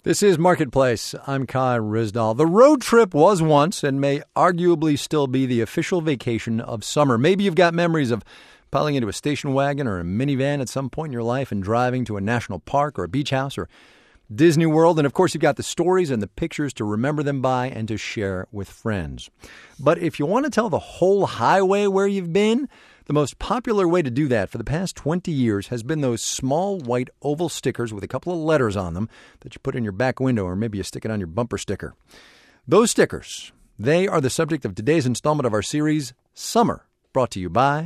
This is Marketplace. I'm Kai Ryssdal. The road trip was once and may arguably still be the official vacation of summer. Maybe you've got memories of piling into a station wagon or a minivan at some point in your life and driving to a national park or a beach house or Disney World. And of course, you've got the stories and the pictures to remember them by and to share with friends. But if you want to tell the whole highway where you've been, the most popular way to do that for the past 20 years has been those small white oval stickers with a couple of letters on them that you put in your back window, or maybe you stick it on your bumper sticker. Those stickers, they are the subject of today's installment of our series, Summer, brought to you by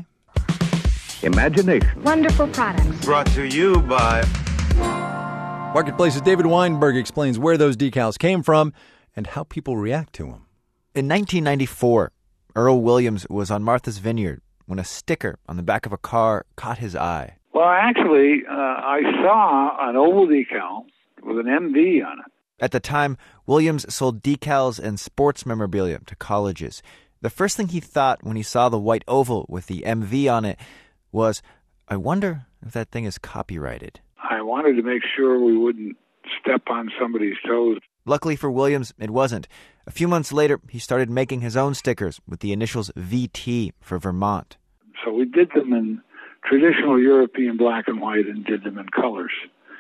Imagination. Wonderful products. Brought to you by Marketplace's David Weinberg explains where those decals came from and how people react to them. In 1994, Earl Williams was on Martha's Vineyard when a sticker on the back of a car caught his eye. Well, actually, I saw an oval decal with an MV on it. At the time, Williams sold decals and sports memorabilia to colleges. The first thing he thought when he saw the white oval with the MV on it was, I wonder if that thing is copyrighted. I wanted to make sure we wouldn't step on somebody's toes. Luckily for Williams, it wasn't. A few months later, he started making his own stickers with the initials VT for Vermont. So we did them in traditional European black and white and did them in colors.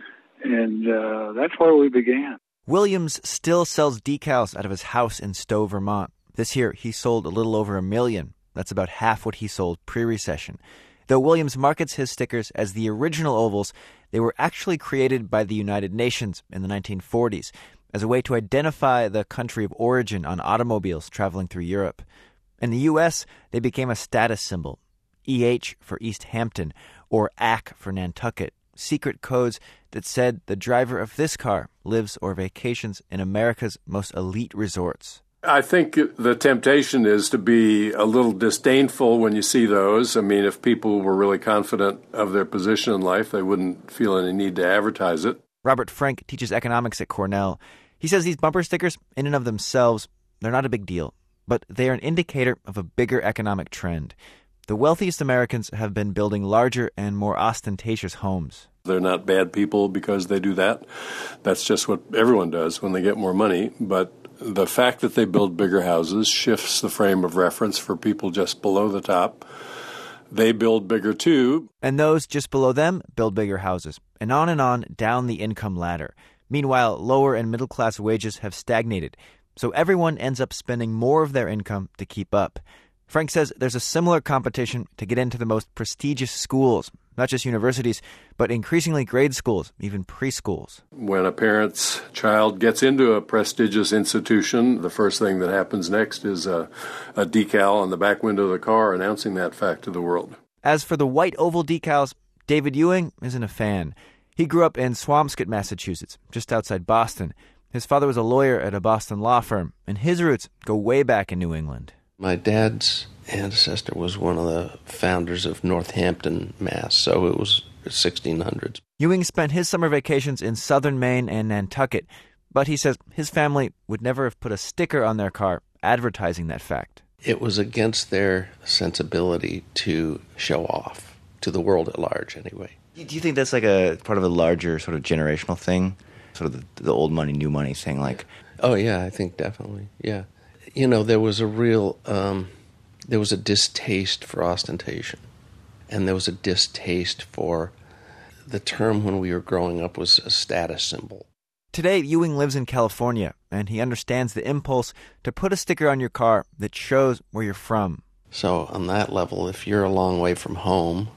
And that's where we began. Williams still sells decals out of his house in Stowe, Vermont. This year, he sold a little over 1 million. That's about half what he sold pre-recession. Though Williams markets his stickers as the original ovals, they were actually created by the United Nations in the 1940s as a way to identify the country of origin on automobiles traveling through Europe. In the U.S., they became a status symbol, EH for East Hampton or AC for Nantucket, secret codes that said the driver of this car lives or vacations in America's most elite resorts. I think the temptation is to be a little disdainful when you see those. I mean, if people were really confident of their position in life, they wouldn't feel any need to advertise it. Robert Frank teaches economics at Cornell. He says these bumper stickers, in and of themselves, they're not a big deal, but they are an indicator of a bigger economic trend. The wealthiest Americans have been building larger and more ostentatious homes. They're not bad people because they do that. That's just what everyone does when they get more money. But the fact that they build bigger houses shifts the frame of reference for people just below the top. They build bigger too. And those just below them build bigger houses. And on down the income ladder. Meanwhile, lower and middle class wages have stagnated. So everyone ends up spending more of their income to keep up. Frank says there's a similar competition to get into the most prestigious schools, not just universities, but increasingly grade schools, even preschools. When a parent's child gets into a prestigious institution, the first thing that happens next is a decal on the back window of the car announcing that fact to the world. As for the white oval decals, David Ewing isn't a fan. He grew up in Swampscott, Massachusetts, just outside Boston. His father was a lawyer at a Boston law firm, and his roots go way back in New England. My dad's ancestor was one of the founders of Northampton, Mass., so it was 1600s. Ewing spent his summer vacations in southern Maine and Nantucket, but he says his family would never have put a sticker on their car advertising that fact. It was against their sensibility to show off, to the world at large anyway. Do you think that's like a part of a larger sort of generational thing? Sort of the old money, new money thing, like... Oh, yeah, I think definitely, yeah. You know, there was a real, there was a distaste for ostentation. And there was a distaste for the term when we were growing up was a status symbol. Today, Ewing lives in California, and he understands the impulse to put a sticker on your car that shows where you're from. So on that level, if you're a long way from home,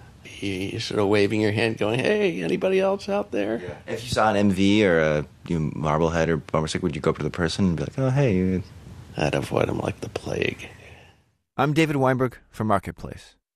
you're sort of waving your hand going, hey, anybody else out there? Yeah. If you saw an MV or a Marblehead or bumper sticker, would you go up to the person and be like, oh, hey... I'd avoid them like the plague. I'm David Weinberg for Marketplace.